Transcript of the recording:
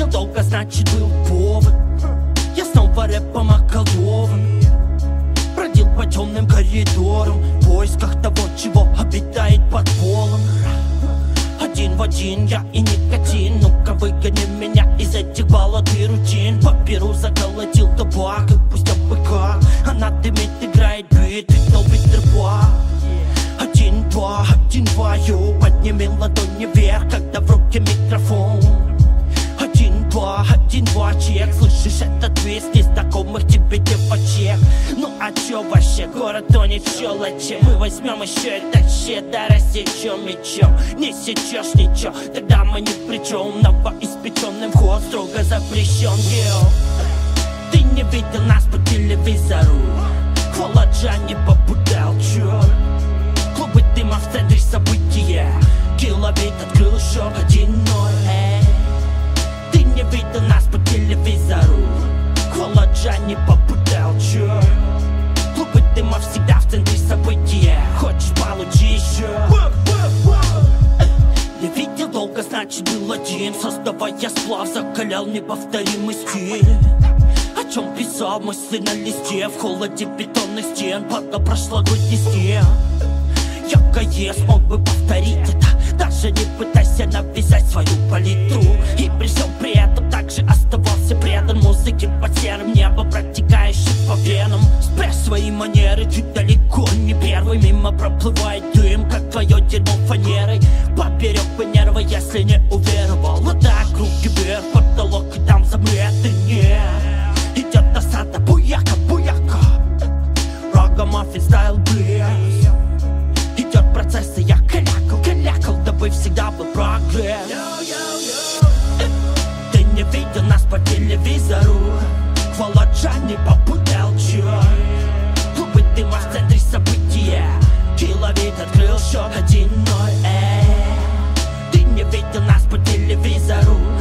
видел долго, значит был повод. Я снова рэпом околован, бродил по темным коридорам в поисках того, чего обитает под полом. Один в один я и никотин. Ну-ка выгони меня из этих баллад и рутин. По перу заколотил табак, и пусть АПК она дымит, играет бит и долбит труба. 1-2, 1-2, подними ладони вверх, когда в руке микрофон. 1-2, 1-2, чек, слышишь этот твист незнакомых тебе девочек. Ну а чё вообще, город тонет в щелочи. Мы возьмем еще этот щит, да рассечем мечом. Не сечешь ничего, тогда мы ни при чем. Новоиспеченный вход строго запрещен. Ты не видел нас по телевизору, Хваладжа не попутал, чёрт. Клубы дыма в центре события, Киловид открыл счет 1-0. Ты не видел нас по телевизору, Хваладжа не попутал, чёрт. Клубы дыма всегда в центре события, хочешь получи еще. Не видел долго, значит был один. Создавая сплав, закалял неповторимый стиль. О чем писал мысли на листе, в холоде бетонных стен, под прошлогодний снег. Я КС мог бы повторить это, даже не пытайся навязать свою палитру. И при всем при этом также оставался предан музыке под серым небом, протекающим по венам. Спрячь свои манеры, ты далеко не первый. Мимо проплывает дым, как твое дерьмо фанерой. Поперек бы нервы, если не уверовал. Вот так, руки вверх, потолок, и там замрет. И нет, идет досада, буяка, буяка. Рога-маффин стайл близ. Идет процесс, и я калякал, дабы всегда был прогресс. Ты не видел нас по телевизору, Хваладжа не попутал, чёрт. Клубы дыма в центре события, Киловид открыл счет 1-0. Ты не видел нас по телевизору,